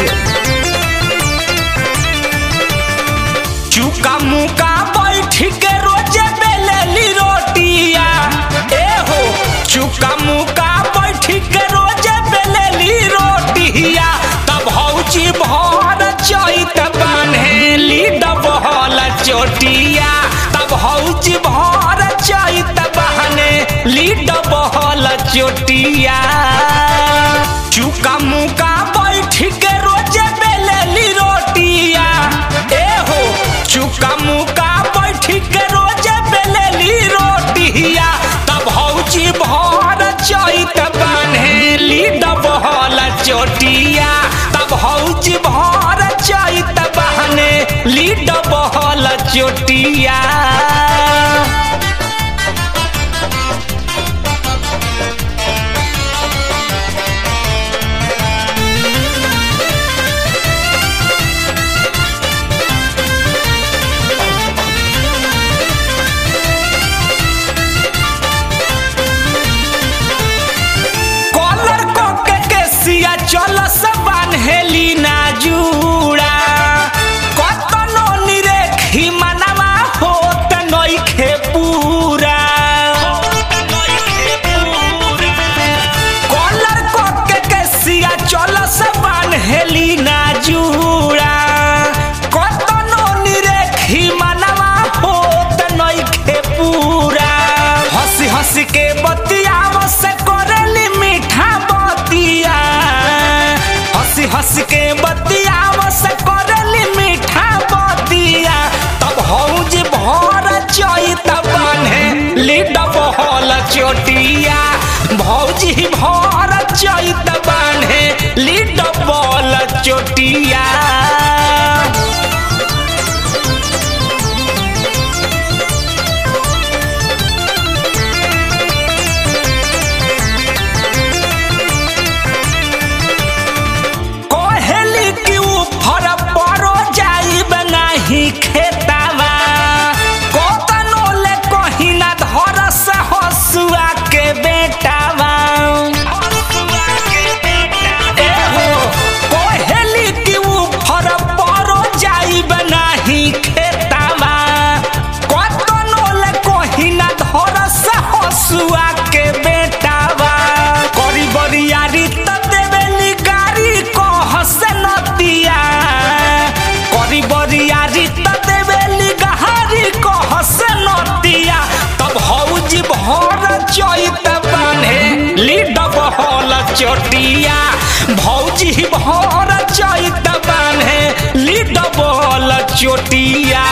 चुका मुका बैठ के रोजे बेलेली रोटिया ए हो चुका मुका बैठ के रोजे बेलेली रोटिया तब हौची भर चैत बान्हेली डबहल चोटिया तब हौची भर चैत बान्हेली डबहल चोटिया चुका मुका बैठ के रोजे बेलेली रोटिया ए हो चुका मुका बैठ के रोजे बेलेली रोटिया तब हौची भर चैत बान्हेली डबहल चोटिया तब हौची भर चैत बान्हेली डबहल चोटिया चल बान्हेली ना जुड़ा कतनो निरेखी मनवा होत नइखे पूरा कलर के केसिया चल बान्हेली ना जुड़ा कतनो निरेखी मनवा होत नइखे पूरा हंसी हंसी के बतियाव से करेली मीठा बतिया हंस के बतियाव से करली मीठा बतिया तब हौज भर चैत बान्हेली डबहल चोटिया भौजी भर चैत बान्हेली डबहल चोटिया खेतावा कतनो ले कहिना धर से हसुआ के बेटावा एहो कहेली कि ऊपर परो जाइब नाही खेतावा कतनो ले कहिना धर से हसुआ के बेटावा करी बरियारी त देवेली गारी कह से नतिया करी बरियारी तब हौज भर चैत बान्हेली डबहल चोटिया भौजी भर चैत बान्हेली डबहल चोटिया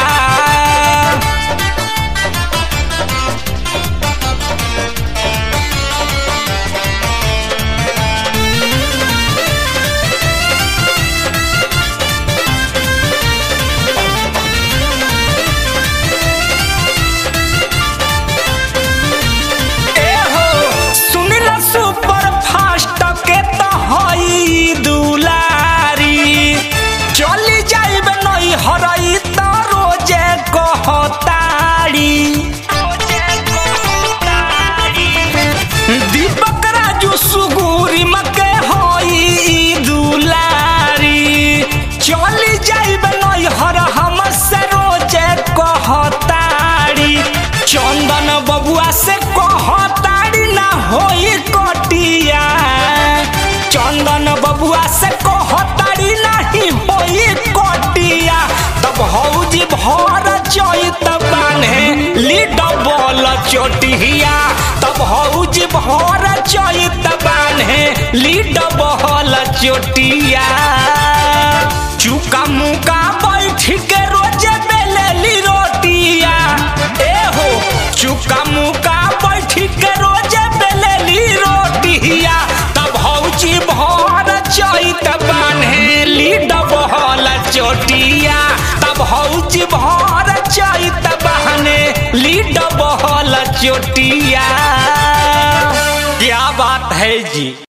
हरई त रोजे कहताड़ी दीपक राजू सुगुरी मके होई दुलारी चली जाइब नैहर हमसे रोजे कहताड़ी चंदन बबुआ से कहताड़ी ना होई कटिया चंदन बबुआ से कहताड़ी नहीं होई कटिया तब हौज भर चैत बान्हेली डबहल चोटिया तब हौज भर चैत बान्हेली डबहल चोटिया चुका मुका बैठ के रोजे बेलेली रोटिया ए हो चुका मुका बैठ के रोजे बेलेली रोटिया तब हौज भर चैत बान्हेली डबहल चोटिया तब हौज भर चैत बान्हेली डबहल चोटिया क्या बात है जी।